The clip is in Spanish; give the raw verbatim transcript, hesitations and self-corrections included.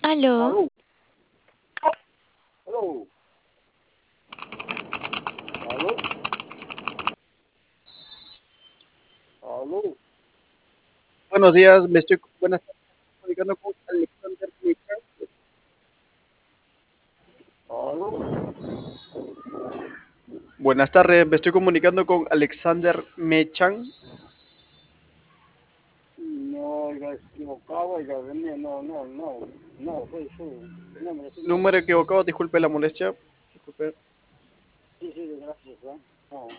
Aló, Aló, aló, aló, aló. Buenos días, me estoy buenas tardes, comunicando con Alexander Mechan. Aló. Buenas tardes, me estoy comunicando con Alexander Mechan. No, oiga, equivocado, oiga, venía, no, no, no, no, soy su, no, me estoy mal. Número equivocado, disculpe la molestia. Disculpe. Sí, sí, gracias, ¿eh? No.